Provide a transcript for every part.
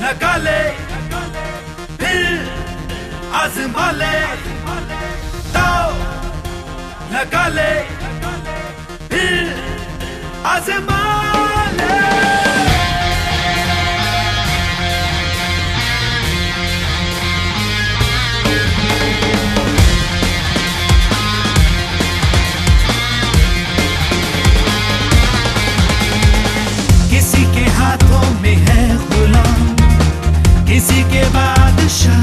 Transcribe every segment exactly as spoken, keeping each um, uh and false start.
लगा ले फिर आजमा ले, दाव लगा ले फिर आजमा ले। किसी के हाथों में है गुलाम, किसी के बादशाह,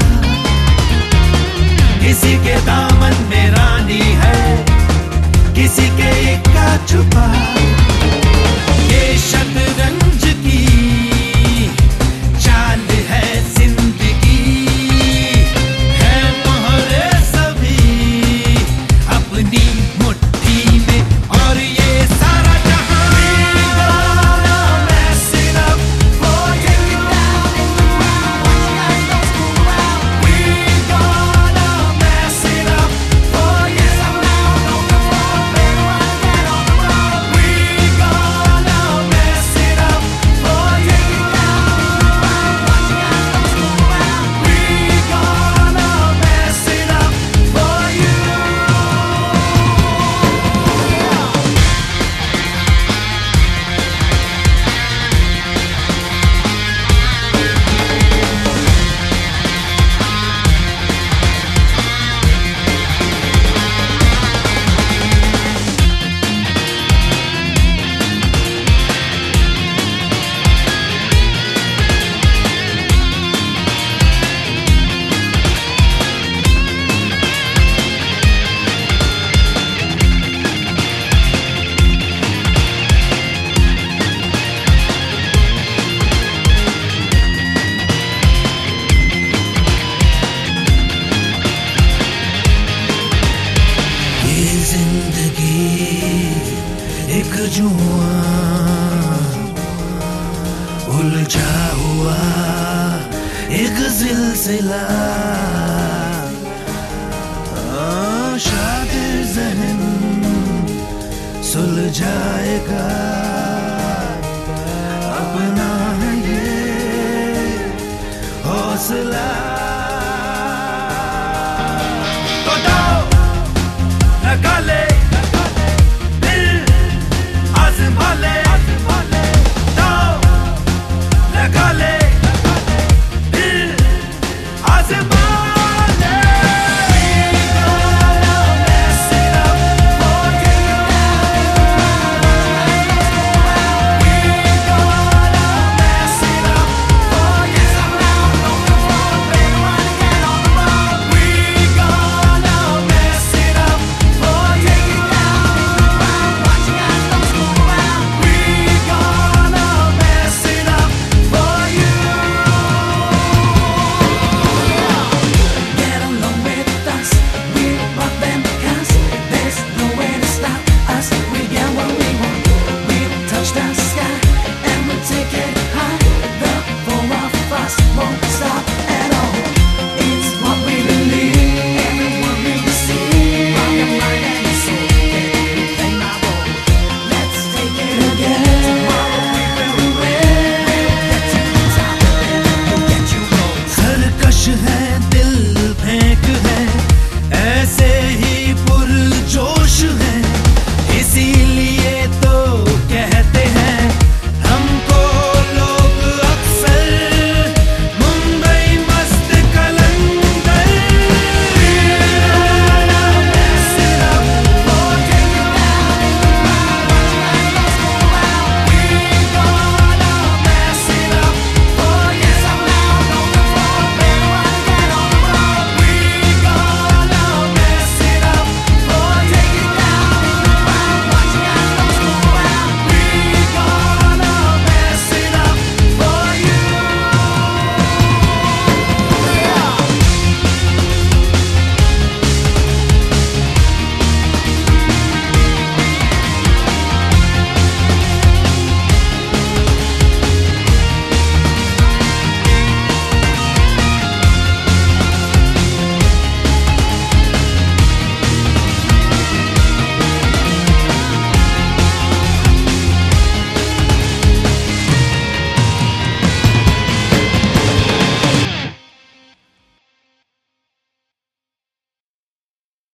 किसी के दामन में रानी है, किसी के इक्का छुपा। ये शतरंज की चाल है जिंदगी, है मोहरे सभी अपनी मुट्ठी में, और ये सारा जहां एक जुआं उलझा हुआ एक सिलसिला, शातिर ज़हन सुलझाएगा।